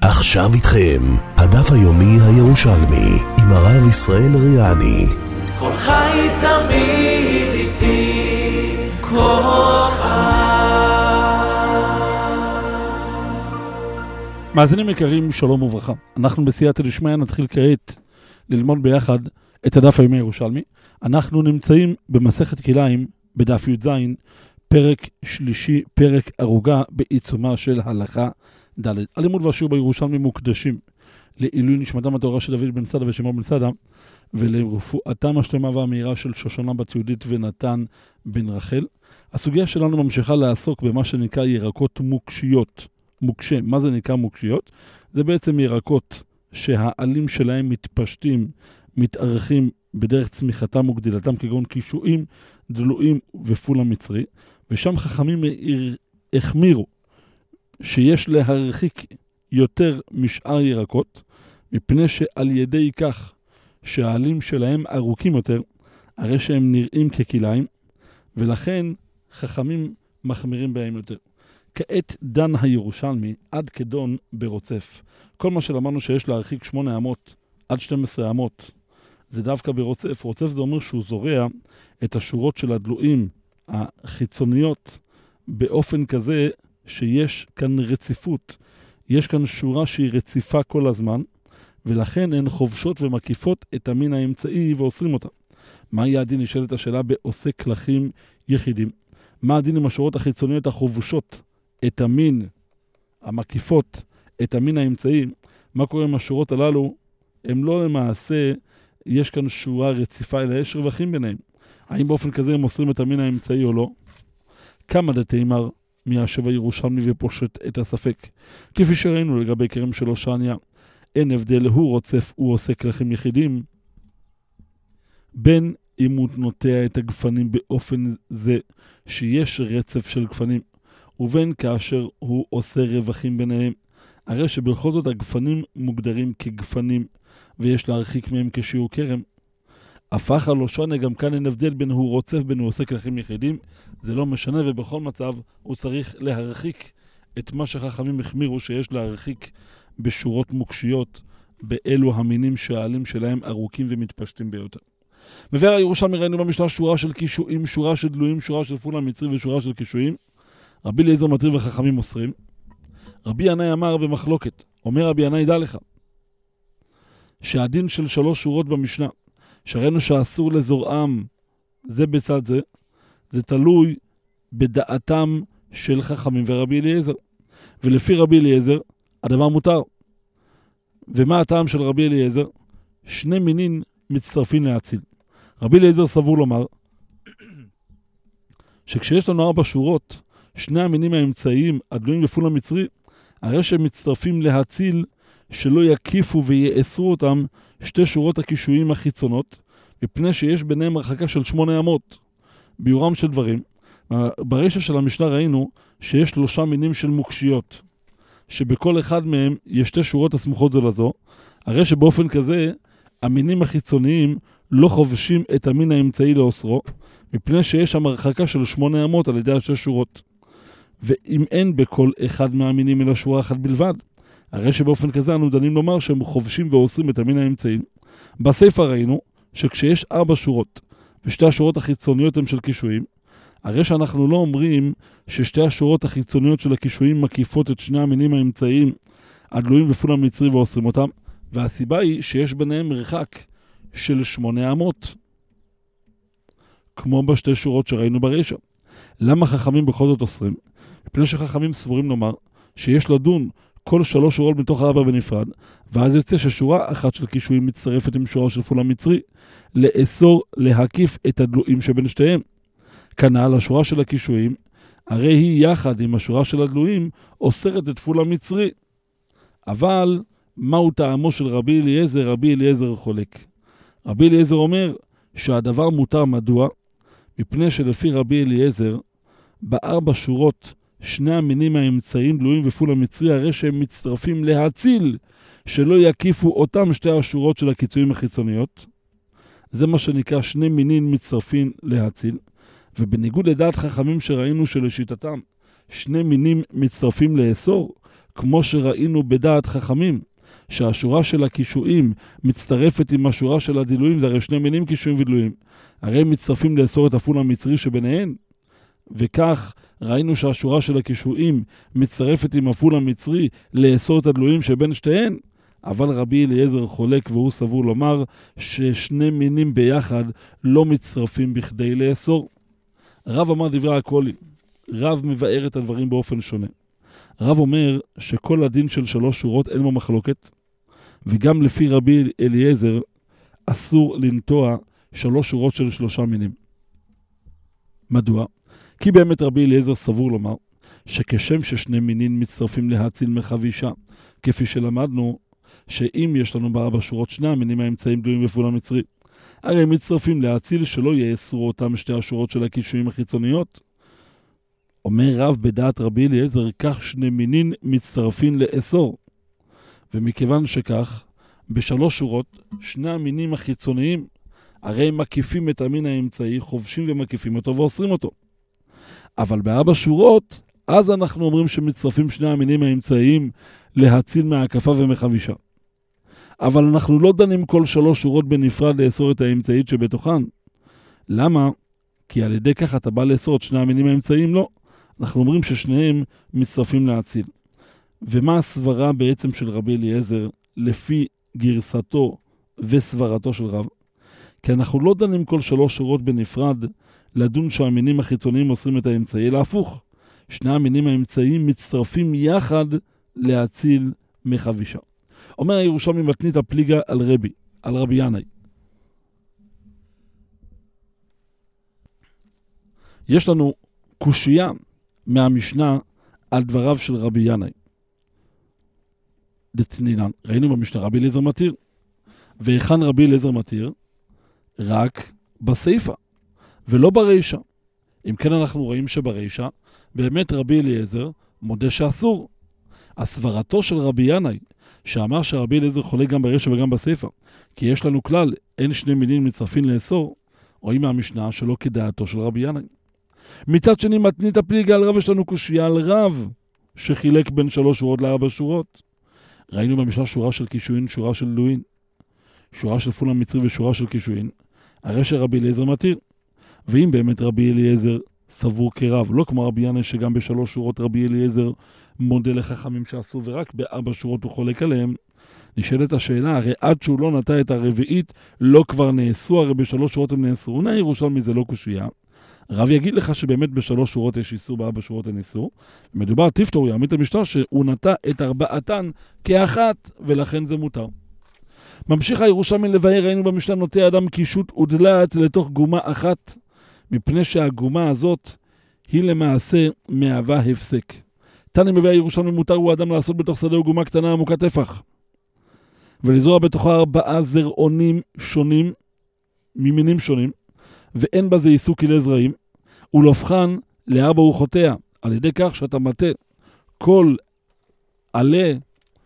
עכשיו איתכם, הדף היומי הירושלמי, עם הרב ישראל ריאני. כל חי תמיד איתי, כל חי. מאזינים יקרים, שלום וברכה. אנחנו בסייעתא דשמיא נתחיל כעת ללמוד ביחד את הדף היומי הירושלמי. אנחנו נמצאים במסכת כליים, בדף י"ז, פרק שלישי, פרק ערוגה, בעיצומה של הלכה ד'. הלימוד והשיעור בירושלמי מוקדשים לעילוי נשמתם הטהורה של דוד בן סדה ושמעון בן סדה, ולרפואתם השלמה והמהירה של שושנה בת יהודית ונתן בן רחל. הסוגיה שלנו ממשיכה לעסוק במה שנקרא ירקות מוקשיות. מוקשה, מה זה נקרא מוקשיות? זה בעצם ירקות שהעלים שלהם מתפשטים, מתארחים בדרך צמיחתם וגדילתם, כגון קישואים, דלויים ופול המצרי, ושם חכמים החמירו שיש להרחיק יותר משאר ירקות, מפני שעל ידי כך שהעלים שלהם ארוכים יותר, הרי שהם נראים ככליים, ולכן חכמים מחמירים בהם יותר. כעת דן הירושלמי עד כדון ברוצף. כל מה שלמדנו שיש להרחיק 8 אמות עד 12 אמות, זה דווקא ברוצף. רוצף זה אומר שהוא זורע את השורות של הדלויים החיצוניות באופן כזה שיש כאן רציפות. יש כאן שורה שהיא רציפה כל הזמן, ולכן הן חובשות ומקיפות את המין האמצעי ואוסרים אותה. מה יהיה הדין? נשאלת השאלה בעושה כלכים יחידים. מה הדין עם השורות החיצוניות החובשות את המין המקיפות את המין האמצעי? מה קורה עם השורות הללו? הם לא למעשה, יש כאן שורה רציפה, אלא יש רווחים ביניהם. האם באופן כזה הם אוסרים את המין האמצעי או לא? כמה דתימר מהשב הירושלמי ופושט את הספק. כפי שראינו לגבי כרם של הושעניה, אין הבדל, הוא רוצף, הוא עושה כלכים יחידים, בין אם הוא נוטע את הגפנים באופן זה שיש רצף של גפנים, ובין כאשר הוא עושה רווחים ביניהם. הרי שבכל זאת הגפנים מוגדרים כגפנים, ויש להרחיק מהם כשיעור כרם. הפך על הושעניה גם כאן אין הבדל בין הוא רוצף בין הוא עושה כלכים יחידים, זה לא משנה, ובכל מצב הוא צריך להרחיק את מה שחכמים החמירו שיש להרחיק בשורות מוקשיות, באלו המינים שהעלים שלהם ארוכים ומתפשטים ביותר. מבאר הירושלמי ראינו במשנה שורה של קישואים, שורה של דלויים, שורה של פול המצרי ושורה של קישואים. רבי אליעזר מתיר וחכמים אוסרים. רבי ינאי אמר במחלוקת, אומר רבי ינאי, דע לך שהדין של 3 שורות במשנה, שראינו שאסור לזורעם זה בצד זה, זה תלוי בדעתם של חכמים ורבי אליעזר. ולפי רבי אליעזר, הדבר מותר. ומה הטעם של רבי אליעזר? 2 מינים מצטרפים להציל. רבי אליעזר סבור לומר, שכשיש לנו 4 שורות, 2 המינים האמצעיים, הדלויים ופול המצרי, הרי שהם מצטרפים להציל שלא יקיפו ויאסרו אותם 2 שורות הקישואים החיצונות, מפני שיש ביניהם הרחקה של 8 אמות. ביורם של דברים, ברשע של המשנה ראינו שיש 3 מינים של מוקשיות, שבכל אחד מהם יש 2 שורות הסמוכות זו לזו, הרי שבאופן כזה המינים החיצוניים לא חובשים את המין האמצעי לאוסרו, מפני שיש שם הרחקה של 8 אמות על ידי 2 שורות. ואם אין בכל אחד מהמינים אלא שורה אחת בלבד, הרי שבאופן כזה אנו דנים לומר שהם חובשים ואוסרים את המין האמצעי. בספר ראינו שכשיש 4 שורות, ו2 השורות החיצוניות הם של קישואים, הרי שאנחנו לא אומרים ש2 השורות החיצוניות של הקישואים מקיפות את 2 המינים האמצעיים, הדלויים ופול המצרי ואוסרים אותם, והסיבה היא שיש ביניהם מרחק של 8 אמות, כמו ב2 שורות שראינו ברשע. למה חכמים בכל זאת אוסרים? מפני שחכמים סבורים לומר שיש לדון כל 3 שורות מתוך 4 בנפרד, ואז יוצא ששורה אחת של קישואים מצטרפת עם שורה של פול המצרי, לאסור להקיף את הדלויים שבין שתיהם. כנ"ל השורה של הקישואים, הרי היא יחד עם השורה של הדלויים אוסרת את פול המצרי. אבל מהו טעמו של רבי אליעזר? רבי אליעזר חולק. רבי אליעזר אומר שהדבר מותר. מדוע? מפני שלפי רבי אליעזר, ב4 שורות 2 המינים האמצעיים, דלויים ופול המצרי, הרי שהם מצטרפים להציל שלא יקיפו אותם 2 השורות של הקיצויים החיצוניות. זה מה שנקרא 2 מינים מצטרפים להציל. ובניגוד לדעת חכמים שראינו שלשיטתם 2 מינים מצטרפים לאסור, כמו שראינו בדעת חכמים, שהשורה של הקישואים מצטרפת עם השורה של הדילויים, זה הרי שני מינים קישואים ודילויים, הרי הם מצטרפים לאסור את אפול המצרי שביניהן, וכך ראינו שהשורה של הקישואים מצטרפת עם אפול המצרי לאסור את הדילויים שבין שתיהן, אבל רבי אליעזר חולק והוא סבור לומר ששני מינים ביחד לא מצטרפים בכדי לאסור. רב אמר דברי הקולי, רב מבאר את הדברים באופן שונה. רב אומר שכל הדין של 3 שורות אין בו מחלוקת, וגם לפי רבי אליעזר אסור לנטוע 3 שורות של 3 מינים. מדוע? כי באמת רבי אליעזר סבור לומר שכשם ששני מינים מצטרפים להציל מחבישה, כפי שלמדנו שאם יש לנו ב4 שורות 2 המינים האמצעים דלויים בפעולה מצרי, הרי הם מצטרפים להציל שלא יאסרו אותם 2 השורות של הקישואים החיצוניות. אומר רב בדעת רבי אליעזר, כך 2 מינים מצטרפים לאסור. ומכיוון שכך, ב3 שורות, 2 המינים החיצוניים, הרי הם מקיפים את המין האמצעי, חובשים ומקיפים אותו ואוסרים אותו. אבל ב4 שורות, אז אנחנו אומרים שמצטרפים 2 המינים האמצעיים להציל מההקפה ומחבישה. אבל אנחנו לא דנים כל 3 שורות בנפרד לאסור את האמצעית שבתוכן. למה? כי על ידי כך אתה בא לאסור את 2 המינים האמצעיים? לא. אנחנו אומרים ששניהם מצטרפים להציל. ומה הסברה בעצם של רבי אליעזר לפי גרסתו וסברתו של רב? כי אנחנו לא דנים כל 3 שורות בנפרד לדון שהמינים החיצוניים אוסרים את האמצעי, אלא הפוך. 2 המינים האמצעיים מצטרפים יחד להציל מחבישה. אומר הירושלמי מתנית הפליגה על רבי ינאי. יש לנו קושייה מהמשנה על דבריו של רבי ינאי. דתנינן, ראינו במשנה רבי אליעזר מתיר. והיכן רבי אליעזר מתיר? רק בסייפה, ולא ברישה. אם כן אנחנו רואים שברישה, באמת רבי אליעזר מודה שאסור. הסברתו של רבי ינאי, שאמר שרבי אליעזר חולק גם ברישה וגם בסייפה, כי יש לנו כלל, אין 2 מינים מצטרפים לאסור, רואים מהמשנה שלא כדעתו של רבי ינאי. מצד שני מתנית הפליגה על רב, יש לנו קושייה על רב שחילק בין 3 שורות ל4 שורות. ראינו במשנה שורה של קישואין, שורה של דילויים, שורה של פול המצרי ושורה של קישואין, הרי שרבי אליעזר מתיר. ואם באמת רבי אליעזר סבור כרב, לא כמו רבי ינאי שגם ב3 שורות רבי אליעזר מודה לחכמים שעשו ורק ב4 שורות הוא חולק עליהם, נשאלת השאלה, הרי עד שהוא לא נטע את הרביעית לא כבר נאסו, הרי ב3 שורות הם נאסו. הנה ירושלמי זה לא קושייה. רב יגיד לך שבאמת ב3 שורות יש איסור, ב4 שורות אין איסור. מדובר תפתור, יעמיד את המשנה שהוא נטע את 4 כאחת, ולכן זה מותר. ממשיך הירושלמי לבאר, ראינו במשנה נוטע אדם קישוט ודלת לתוך גומה אחת, מפני שהגומה הזאת היא למעשה מהווה הפסק. תני מביא הירושלמי מותר הוא אדם לעשות בתוך שדה וגומה קטנה עמוקת טפח, ולזרוע בתוכה 4 זרעונים שונים, ממינים שונים, ואין בזה עיסוק כלי זרעים, ולהופכן ל4 רוחותיה, על ידי כך שאתה מטה כל עלה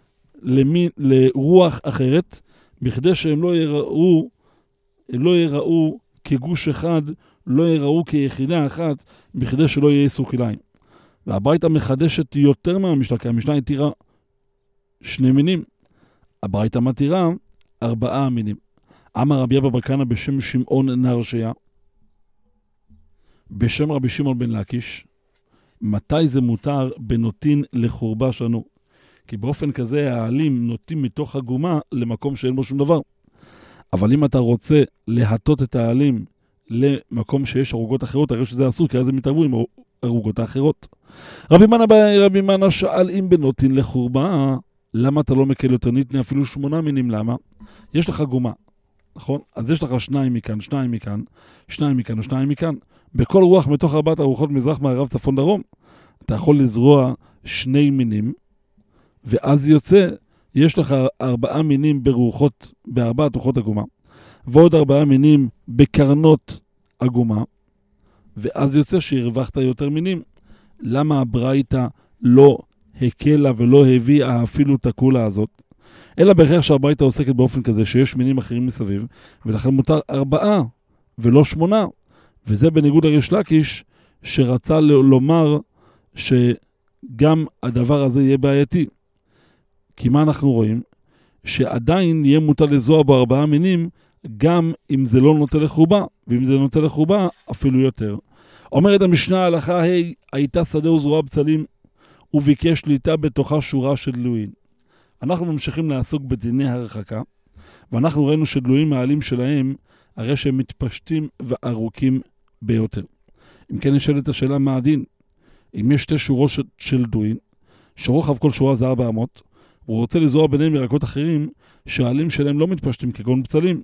לרוח אחרת, בכדי שהם לא יראו כגוש אחד, לא יראו כיחידה אחת, בכדי שלא יהיה עיסוק כליים. והברייתא מחדשת יותר מהמשנה, כי המשנה התירה 2 מינים. הברייתא מתירה 4 מינים. אמר רבי אבא בר כהנא בשם שמעון נהרשיה, בשם רבי שמעון בן לקיש, מתי זה מותר בנוטין לחורבה שנו? כי באופן כזה העלים נוטים מתוך הגומה למקום שאין בו שום דבר. אבל אם אתה רוצה להטות את העלים למקום שיש ערוגות אחרות, הרי שזה אסור, כי אז הם יתערבו עם ערוגות האחרות. רבי מנה שאל, אם בנוטין לחורבה, למה אתה לא מקל יותר? ניתנה אפילו 8 מינים, למה? יש לך גומה, נכון? אז יש לך 2 מכאן, 2 מכאן, 2 מכאן ו2 מכאן. בכל רוח מתוך 4 הרוחות מזרח, מערב, צפון, דרום, אתה יכול לזרוע 2 מינים, ואז יוצא, יש לך 4 מינים ברוחות, ב4 רוחות הגומה, ועוד 4 מינים בקרנות הגומה, ואז יוצא שהרווחת יותר מינים. למה הברייתא לא הקלה ולא הביאה אפילו את הקולה הזאת? אלא בהכרח שהברייתא עוסקת באופן כזה שיש מינים אחרים מסביב, ולכן מותר 4 ולא 8, וזה בניגוד לריש לקיש שרצה לומר שגם הדבר הזה יהיה בעייתי. כי מה אנחנו רואים? שעדיין יהיה מותר לזרוע בו 4 מינים, גם אם זה לא נוטה לחובה, ואם זה נוטה לחובה, אפילו יותר. אומרת המשנה ההלכה, הייתה שדה וזרוע בצלים, וביקש שליטה בתוכה שורה של דלויים. אנחנו ממשיכים לעסוק בדיני הרחקה, ואנחנו ראינו שדלויים העלים שלהם, הרי שהם מתפשטים וארוכים ביותר. אם כן נשאלת השאלה מה הדין? אם יש 2 שורות של דלויים, שרוחב כל שורה זה 400, הוא רוצה לזרוע ביניהם ירקות אחרים, שהעלים שלהם לא מתפשטים כגון בצלים.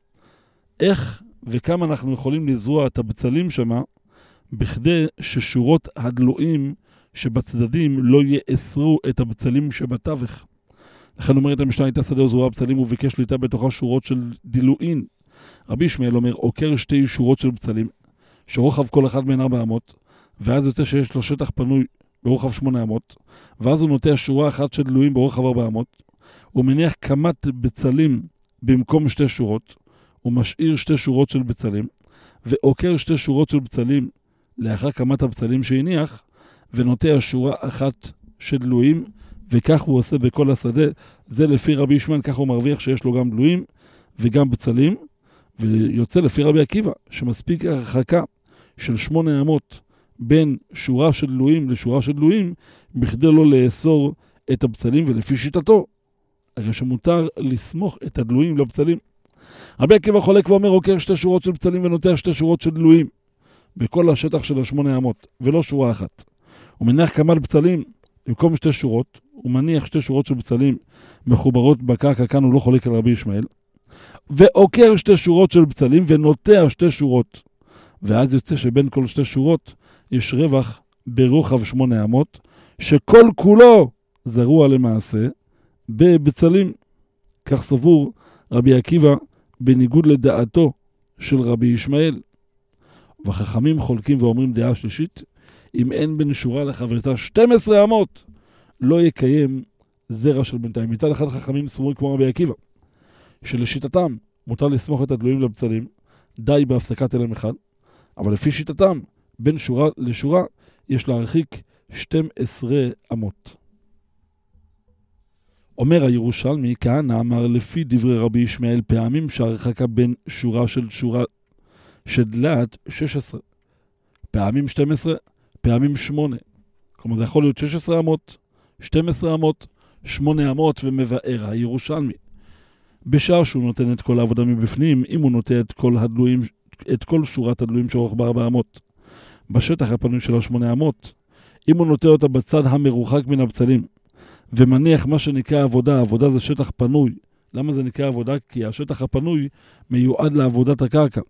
איך וכמה אנחנו יכולים לזרוע את הבצלים שמה, בכדי ששורות הדלויים שבצדדים לא יאסרו את הבצלים שבתווך. לכן אומרת המשנה, הייתה שדה וזרוע בצלים וביקש שליטה בתוכה שורות של דילוין. רבי ישמעאל אומר, עוקר 2 שורות של בצלים, שרוחב כל אחד בין 400, ואז יוצא שיש לו שטח פנוי ברוחב 800, ואז הוא נוטע שורה אחת של דלויים ברוחב 400, הוא מניח כמת בצלים במקום 2 שורות, הוא משאיר 2 שורות של בצלים, ועוקר 2 שורות של בצלים לאחר כמת הבצלים שהניח, ונוטע שורה אחת של דלויים, וכך הוא עושה בכל השדה. זה לפי רבי ישמעאל, כך הוא מרוויח שיש לו גם דלויים וגם בצלים, ויוצא לפי רבי עקיבא, שמספיק הרחקה של 8 אמות בין שורה של דלויים לשורה של דלויים, בכדי לא לאסור את הבצלים, ולפי שיטתו, הרי שמותר לסמוך את הדלויים לבצלים. רבי עקיבא חולק ואומר, עוקר 2 שורות של בצלים ונוטע 2 שורות של דלויים, בכל השטח של 8 אמות, ולא שורה אחת. הוא מניח כמת בצלים, במקום 2 שורות, הוא מניח 2 שורות של בצלים מחוברות בקרקע, כאן הוא לא חולק על רבי ישמעאל, ועוקר 2 שורות של בצלים ונוטע 2 שורות, ואז יוצא שבין כל 2 שורות יש רווח ברוחב 8 אמות, שכל כולו זרוע למעשה בבצלים. כך סבור רבי עקיבא בניגוד לדעתו של רבי ישמעאל. וחכמים חולקים ואומרים דעה שלישית, אם אין בין שורה לחברתה 12 אמות, לא יקיים זרע של בינתיים. מצד אחד חכמים סבורים כמו רבי עקיבא, שלשיטתם מותר לסמוך את הדלויים לבצלים, די בהפסקת אלם אחד, אבל לפי שיטתם, בין שורה לשורה, יש להרחיק 12 אמות. אומר הירושלמי, כהנא אמר לפי דברי רבי ישמעאל, פעמים שהרחקה בין שורה של דלת 16, פעמים 12, פעמים 8. כלומר זה יכול להיות 16 אמות, 12 אמות, 8 אמות, ומבאר הירושלמי. בשעה שהוא נותן את כל העבודה מבפנים, אם הוא נותן את כל שורת הדלויים שאורך ב4 אמות, בשטח הפנוי של 8 אמות, אם הוא נותן אותה בצד המרוחק מן הבצלים, ומניח מה שנקרא עבודה, עבודה זה שטח פנוי. למה זה נקרא עבודה? כי השטח הפנוי מיועד לעבודת הקרקע.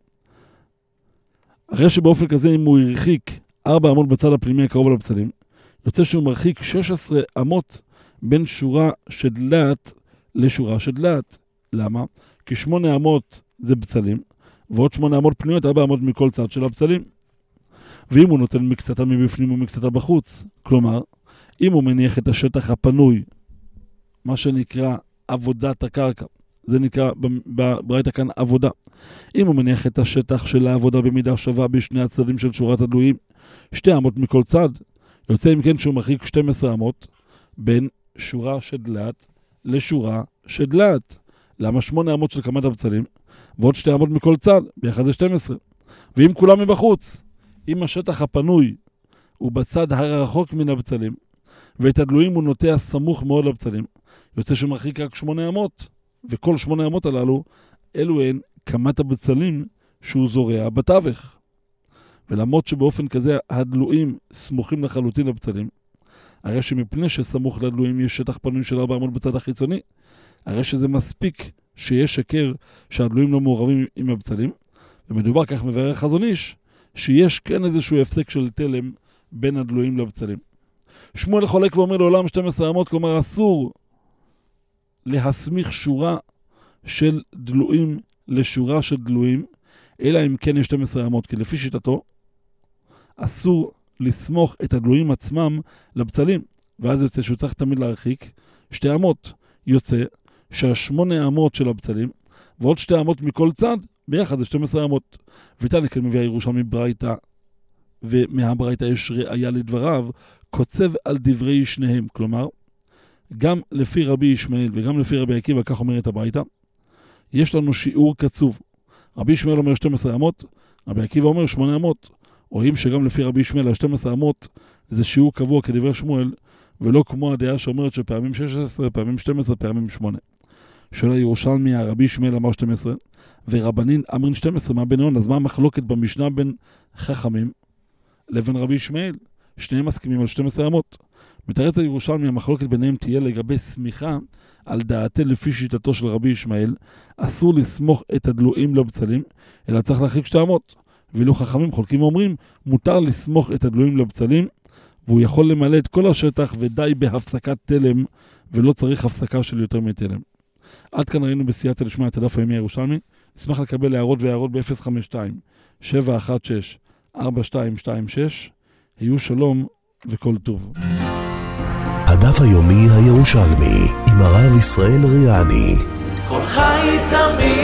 הרי שבאופן כזה, אם הוא הרחיק 4 אמות בצד הפנימי הקרוב על הבצלים, יוצא שהוא מרחיק 16 אמות בין שורה של דלת לשורה של דלת. למה? כי 8 אמות זה בצלים, ועוד 8 אמות פנויות, 4 אמות מכל צד של הבצלים. ואם הוא נותן מקצתה מבפנים ומקצתה בחוץ, כלומר, אם הוא מניח את השטח הפנוי, מה שנקרא עבודת הקרקע, זה נקרא בברייתא כאן עבודה. אם הוא מניח את השטח של העבודה במידה שווה בשני הצדדים של שורת הדלויים, 2 אמות מכל צד, יוצא אם כן שהוא מרחיק 12 אמות בין שורה של דלת לשורה של דלת. למה 8 אמות של כמת הבצלים, ועוד 2 אמות מכל צד, ביחד זה 12. ואם כולם מבחוץ, אם השטח הפנוי הוא בצד הרחוק מן הבצלים, ואת הדלויים הוא נוטע סמוך מאוד לבצלים, יוצא שהוא מרחיק רק 8 אמות, וכל 8 אמות הללו, אלו הן כמת הבצלים שהוא זורע בתווך. ולמרות שבאופן כזה הדלויים סמוכים לחלוטין לבצלים, הרי שמפני שסמוך לדלויים יש שטח פנוי של 4 אמות בצד החיצוני, הרי שזה מספיק שיש שקר שהדלויים לא מעורבים עם הבצלים, ומדובר כך מבאר חזון איש, שיש כן איזשהו הפסק של תלם בין הדלויים לבצלים. שמואל חולק ואומר לעולם 12 אמות, כלומר אסור להסמיך שורה של דלויים לשורה של דלויים, אלא אם כן יש 12 אמות, כי לפי שיטתו אסור לסמוך את הדלויים עצמם לבצלים, ואז יוצא שהוא צריך תמיד להרחיק 2 אמות. יוצא שה8 אמות של הבצלים ועוד 2 אמות מכל צד, ביחד זה 12 אמות. ותנא כן מביא הירושלמי ברייתא, ומהברייתא יש ראיה לדבריו, קוצב על דברי שניהם. כלומר, גם לפי רבי ישמעאל וגם לפי רבי עקיבא, כך אומרת הברייתא, יש לנו שיעור קצוב. רבי ישמעאל אומר 12 אמות, רבי עקיבא אומר 8 אמות. רואים שגם לפי רבי ישמעאל 12 אמות זה שיעור קבוע כדברי שמואל, ולא כמו הדעה שאומרת שפעמים 16, פעמים 12, פעמים 8. שואל הירושלמי, הרבי ישמעאל אמר 12, ורבנין אמרין 12, מה ביניהם? אז מה המחלוקת במשנה בין חכמים לבין רבי ישמעאל? שניהם מסכימים על 12 אמות. מתרץ הירושלמי, המחלוקת ביניהם תהיה לגבי סמיכה על דעתי לפי שיטתו של רבי ישמעאל, אסור לסמוך את הדלויים לבצלים, אלא צריך להחריג 2 אמות. ואילו חכמים חולקים ואומרים, מותר לסמוך את הדלויים לבצלים, והוא יכול למלא את כל השטח ודי בהפסקת תלם, ולא צריך הפסקה של יותר מתלם. עד כאן ראינו בסייעתא דשמיא את הדף היומי הירושלמי. נשמח לקבל הערות ב-052-716-4226. היו שלום וכל טוב. הדף היומי הירושלמי עם הרב ישראל ריאני. כל חי תמיד